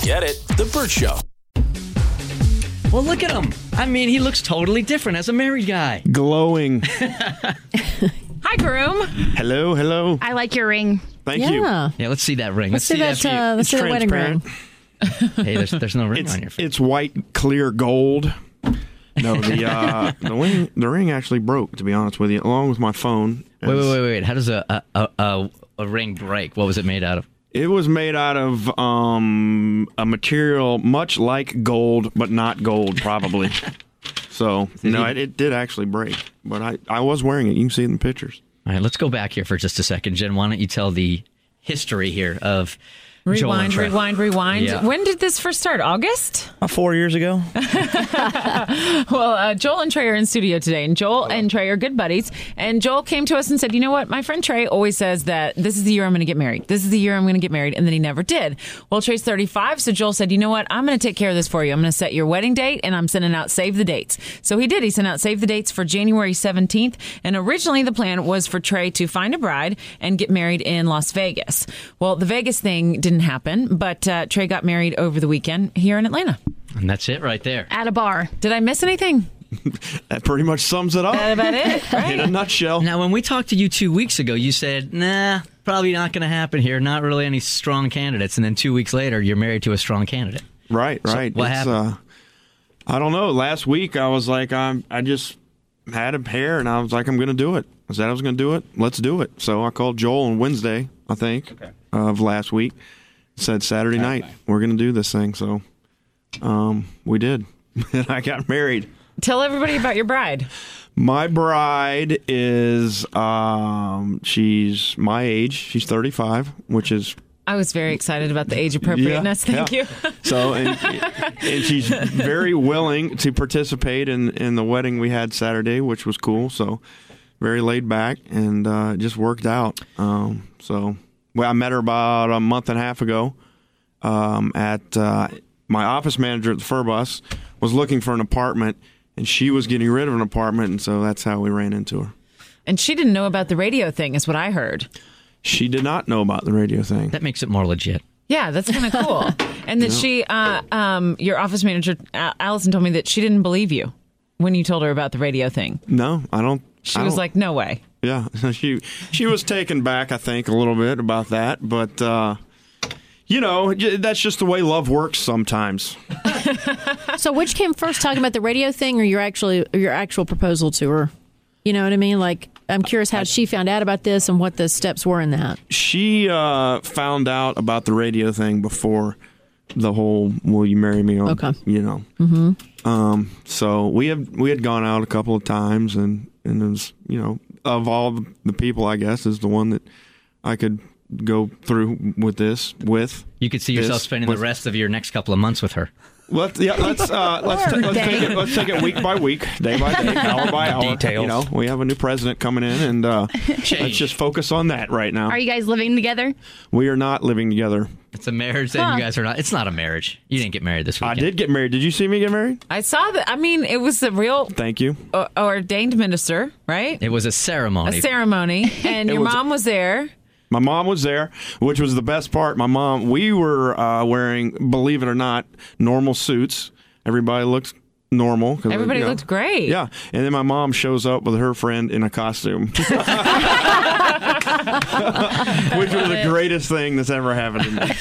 Get it? The Burt Show. Well, look at him. I mean, he looks totally different as a married guy. Glowing. Hi, groom. Hello, hello. I like your ring. Thank you. Yeah, let's see that ring. Let's see that. Let's see the wedding ring. Hey, there's no ring on your face. It's white, clear gold. No, the ring actually broke, to be honest with you, along with my phone. Wait. How does a ring break? What was it made out of? It was made out of a material much like gold, but not gold, probably. So, no, it did actually break. But I was wearing it. You can see it in the pictures. All right, let's go back here for just a second. Jen, why don't you tell the history here of Joel and Trey. Rewind. Yeah. When did this first start? August? 4 years ago. Well, Joel and Trey are in studio today, and Joel and Trey are good buddies. And Joel came to us and said, you know what? My friend Trey always says that this is the year I'm going to get married. This is the year I'm going to get married. And then he never did. Well, Trey's 35, so Joel said, you know what? I'm going to take care of this for you. I'm going to set your wedding date, and I'm sending out save the dates. So he did. He sent out save the dates for January 17th. And originally the plan was for Trey to find a bride and get married in Las Vegas. Well, the Vegas thing didn't happen, but Trey got married over the weekend here in Atlanta. And that's it right there. At a bar. Did I miss anything? That pretty much sums it up. That about it? Right? In a nutshell. Now, when we talked to you 2 weeks ago, you said, nah, probably not going to happen here. Not really any strong candidates. And then 2 weeks later, you're married to a strong candidate. Right. So what happened? I don't know. Last week, I was like, I just had a pair, and I was like, I'm going to do it. I said I was going to do it. Let's do it. So I called Joel on Wednesday, I think, of last week. Said Saturday night, we're going to do this thing. So we did. And I got married. Tell everybody about your bride. My bride is, she's my age. She's 35, which is... I was very excited about the age appropriateness. Thank you. So, and she's very willing to participate in the wedding we had Saturday, which was cool. So, very laid back, and it just worked out. I met her about a month and a half ago at my office manager at the Furbus was looking for an apartment, and she was getting rid of an apartment, and so that's how we ran into her. And she didn't know about the radio thing, is what I heard. She did not know about the radio thing. That makes it more legit. Yeah, that's kind of cool. And that she, your office manager, Allison, told me that she didn't believe you when you told her about the radio thing. No, I don't. She was like, no way. Yeah, she was taken back, I think, a little bit about that. But, that's just the way love works sometimes. So which came first, talking about the radio thing or your actual proposal to her? You know what I mean? Like, I'm curious how she found out about this and what the steps were in that. She found out about the radio thing before the whole "Will you marry me?" Okay. Mm-hmm. So we had gone out a couple of times, and it was, of all the people, I guess, is the one that I could go through with this with. You could see yourself spending the rest of your next couple of months with her. Let's take it week by week, day by day, hour by hour. Details. We have a new president coming in, and let's just focus on that right now. Are you guys living together? We are not living together. It's a marriage that you guys are not. It's not a marriage. You didn't get married this weekend. I did get married. Did you see me get married? I saw that. I mean, it was a real... Thank you. Ordained minister, right? It was a ceremony. And your mom was there. My mom was there, which was the best part. We were wearing, believe it or not, normal suits. Everybody looked normal. Everybody looked great. Yeah. And then my mom shows up with her friend in a costume. Which was the greatest thing that's ever happened to me.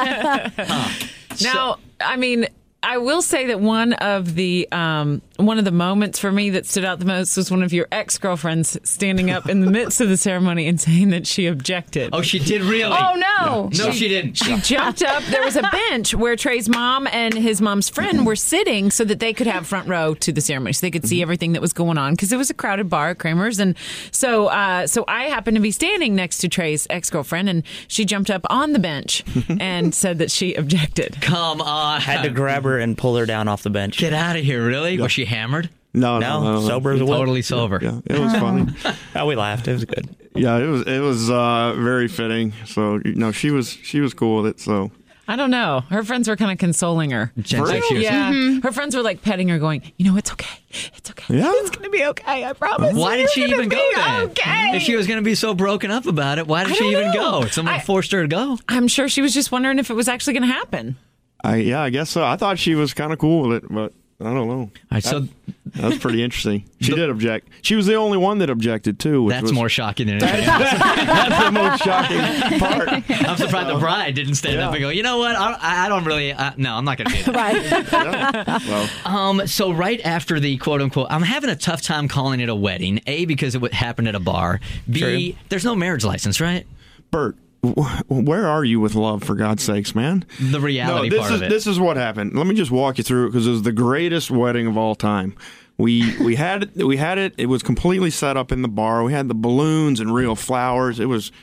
Now, I mean, I will say that one of the moments for me that stood out the most was one of your ex-girlfriends standing up in the midst of the ceremony and saying that she objected. Oh, she did really? Oh, no. No, she didn't. She jumped up. There was a bench where Trey's mom and his mom's friend were sitting so that they could have front row to the ceremony, so they could see everything that was going on, because it was a crowded bar at Kramer's. And so I happened to be standing next to Trey's ex-girlfriend, and she jumped up on the bench and said that she objected. Come on. Had to grab her and pull her down off the bench. Get out of here, really? Yeah. Was she hammered? No. Sober as a whip. Totally sober. Yeah, it was funny. We laughed. It was good. Yeah, it was very fitting. So she was cool with it. So I don't know. Her friends were kind of consoling her. Yeah. Her friends were like petting her, going, it's okay. It's okay. Yeah. It's going to be okay. I promise. Why did she even go then? Okay. If she was going to be so broken up about it, why did she even go? Someone forced her to go. I'm sure she was just wondering if it was actually going to happen. I guess so. I thought she was kind of cool with it, but I don't know. All right, so That's pretty interesting. She did object. She was the only one that objected too. Which that's was, more shocking than anything else. That's the most shocking part. I'm surprised the bride didn't stand up and go, you know what? I don't really, no, I'm not going to do that. Right. Well, So right after the quote unquote, I'm having a tough time calling it a wedding. A, because it happened at a bar. B, there's no marriage license, right? Bert, where are you with love, for God's sakes, man? The reality this part is of it. this is what happened. Let me just walk you through it because it was the greatest wedding of all time. We had it. It was completely set up in the bar. We had the balloons and real flowers. It was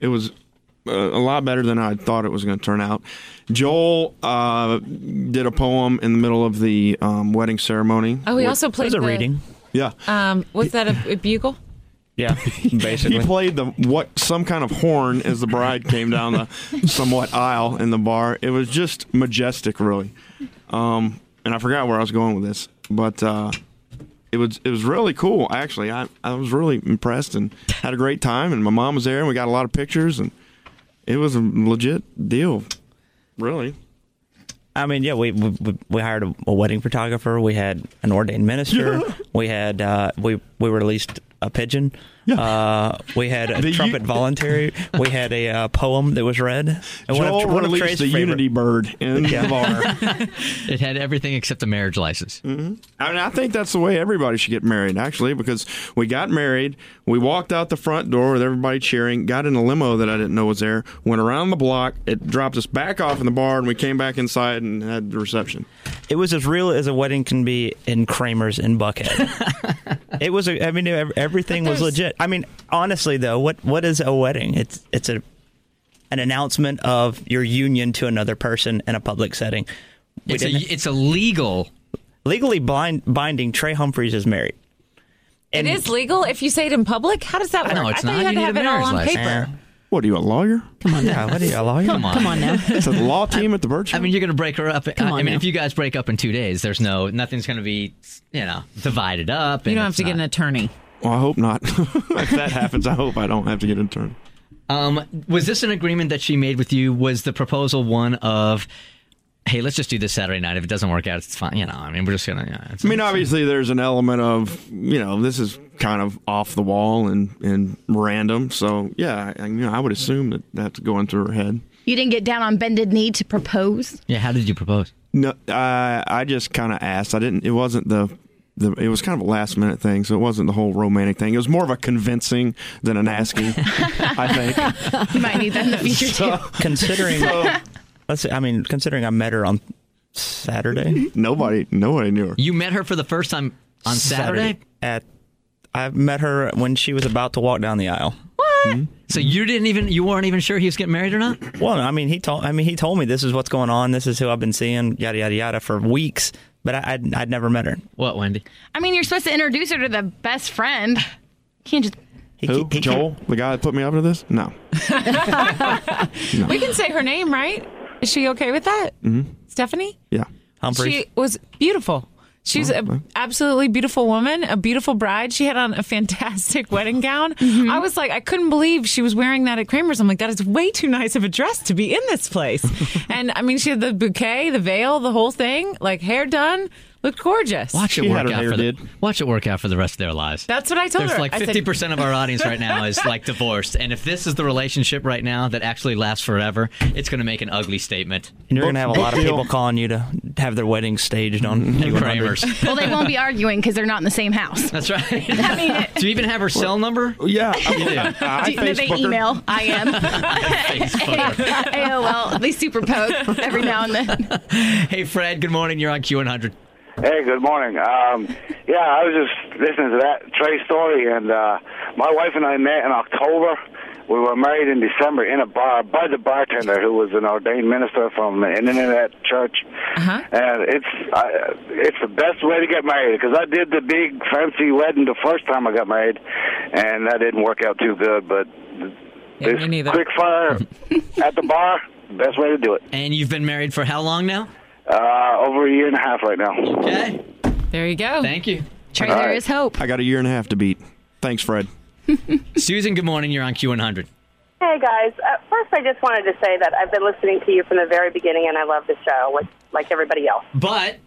a lot better than I thought it was going to turn out. Joel did a poem in the middle of the wedding ceremony. Oh, we also played There's a reading. Yeah. Was that a bugle? Yeah, basically. He played some kind of horn as the bride came down the somewhat aisle in the bar. It was just majestic, really. And I forgot where I was going with this, but it was really cool. Actually, I was really impressed and had a great time. And my mom was there, and we got a lot of pictures, and it was a legit deal, really. I mean, yeah, we hired a wedding photographer. We had an ordained minister. We had we released a pigeon. Yeah. We had a trumpet voluntary. We had a poem that was read. And Joel one of released Trey's the favorite- Unity bird in the bar. It had everything except a marriage license. I mean, I think that's the way everybody should get married, actually, because we got married, we walked out the front door with everybody cheering, got in a limo that I didn't know was there, went around the block, it dropped us back off in the bar, and we came back inside and had the reception. It was as real as a wedding can be in Kramer's in Buckhead. It was. I mean, everything was legit. I mean, honestly, though, what is a wedding? It's an announcement of your union to another person in a public setting. It's a legal. Legally binding. Trey Humphreys is married. It is legal if you say it in public? How does that work? No, it's thought not. you had You to need have a it all marriage on license. paper. What are you, a lawyer? Come on now. Yeah, what are you, a lawyer? Come on. Come on now. It's a law team at the Bird Show? I mean, you're going to break her up. Come on I mean, now. if you guys break up in 2 days, there's nothing's going to be, divided up. You and don't have it's to get an not- attorney. Well, I hope not. If that happens, I hope I don't have to get an attorney. Was this an agreement that she made with you? Was the proposal one of, hey, let's just do this Saturday night. If it doesn't work out, it's fine. I mean, we're just going to. I mean, obviously, there's an element of, this is kind of off the wall and random. So, yeah, I would assume that that's going through her head. You didn't get down on bended knee to propose? Yeah, how did you propose? No, I just kind of asked. I didn't. It wasn't it was kind of a last minute thing, so it wasn't the whole romantic thing. It was more of a convincing than an asking, I think. You might need that in the future, too. Considering, considering I met her on Saturday. Nobody knew her. You met her for the first time on Saturday? I met her when she was about to walk down the aisle. What? So you weren't even sure he was getting married or not? Well, I mean, he told me this is what's going on. This is who I've been seeing, yada yada yada, for weeks. But I'd never met her. What, Wendy? I mean, you're supposed to introduce her to the best friend. You can't just... Who? Joel? The guy that put me up to this? No. We can say her name, right? Is she okay with that? Mm-hmm. Stephanie? Yeah. Humphreys. She was beautiful. She's an absolutely beautiful woman, a beautiful bride. She had on a fantastic wedding gown. Mm-hmm. I was like, I couldn't believe she was wearing that at Kramer's. I'm like, that is way too nice of a dress to be in this place. And I mean, she had the bouquet, the veil, the whole thing, like hair done. Looked gorgeous. Watch it She work had her out hair for did. Watch it work out for the rest of their lives. That's what I told There's her. like I said, 50% of our audience right now is like divorced, and if this is the relationship right now that actually lasts forever, it's going to make an ugly statement. And you're going to have a lot of deal. people calling you to have their wedding staged on Kramer's. Well, they won't be arguing because they're not in the same house. That's right. I mean, Do you even have her cell number? Yeah. I do they Facebook her. email? I am. Facebook. AOL. They super poke every now and then. Hey, Fred. Good morning. You're on Q100. Hey, good morning. I was just listening to that Trey story, and my wife and I met in October. We were married in December in a bar by the bartender, who was an ordained minister from an internet church. Uh-huh. And it's the best way to get married, because I did the big fancy wedding the first time I got married, and that didn't work out too good. But Yeah, this me neither. quick fire at the bar, best way to do it. And you've been married for how long now? Over a year and a half right now. Okay. There you go. Thank you. Trey, there is hope. I got a year and a half to beat. Thanks, Fred. Susan, good morning. You're on Q100. Hey, guys. First, I just wanted to say that I've been listening to you from the very beginning, and I love the show, like everybody else. But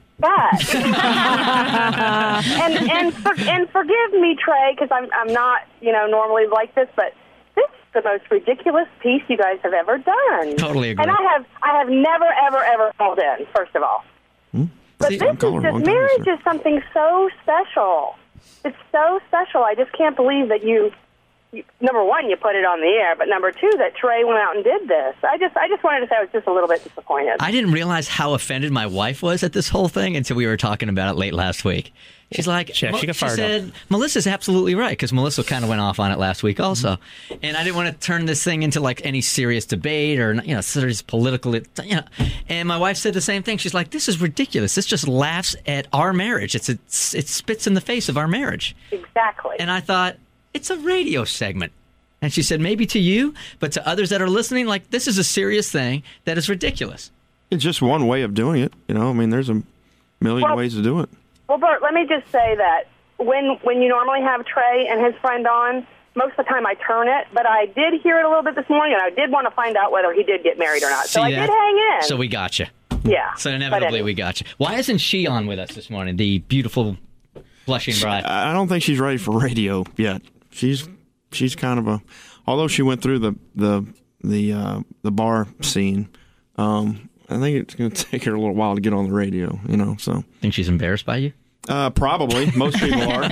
and forgive me, Trey, because I'm not normally like this, but this is the most ridiculous piece you guys have ever done. Totally agree. And I have never ever called in. First of all, but this is just marriage is something so special. It's so special. I just can't believe that you number one, you put it on the air, but number two, that Trey went out and did this. I just wanted to say I was just a little bit disappointed. I didn't realize how offended my wife was at this whole thing until we were talking about it late last week. She's like, she got fired said, Melissa's absolutely right, because Melissa kind of went off on it last week also. And I didn't want to turn this thing into like any serious debate or serious political. And my wife said the same thing. She's like, this is ridiculous. This just laughs at our marriage. It spits in the face of our marriage. Exactly. And I thought, it's a radio segment. And she said, maybe to you, but to others that are listening, like, this is a serious thing that is ridiculous. It's just one way of doing it. There's a million ways to do it. Well, Bert, let me just say that when you normally have Trey and his friend on, most of the time I turn it, but I did hear it a little bit this morning, and I did want to find out whether he did get married or not. So I did hang in. So we got you. Yeah. So inevitably we got you. Why isn't she on with us this morning, the beautiful blushing bride? I don't think she's ready for radio yet. She's kind of although she went through the bar scene. I think it's going to take her a little while to get on the radio. So think she's embarrassed by you? Probably. Most people are.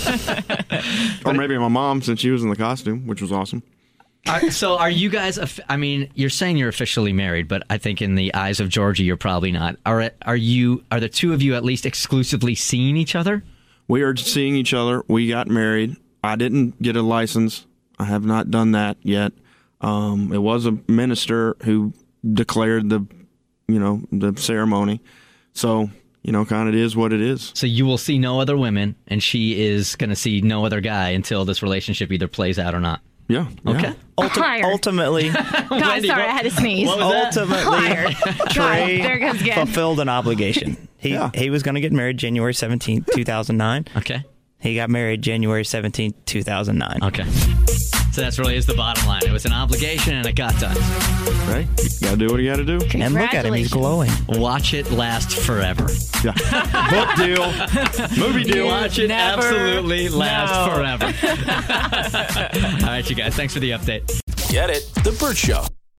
Or maybe my mom, since she was in the costume, which was awesome. So are you guys? You're saying you're officially married, but I think in the eyes of Georgie, you're probably not. Are the two of you at least exclusively seeing each other? We are seeing each other. We got married. I didn't get a license. I have not done that yet. It was a minister who declared the ceremony. So, kind of it is what it is. So you will see no other women, and she is going to see no other guy until this relationship either plays out or not. Yeah. Okay. Ultimately, God, sorry, I had to sneeze. Ultimately, Trey there goes again. fulfilled an obligation. He was going to get married January 17th, 2009. Okay. He got married January 17th, 2009. Okay. So that's really is the bottom line. It was an obligation, and it got done. Right? You got to do what you got to do. And look at him. He's glowing. Watch it last forever. Yeah. Book deal. Movie deal. Watch it absolutely last forever. All right, you guys. Thanks for the update. Get it? The Bert Show.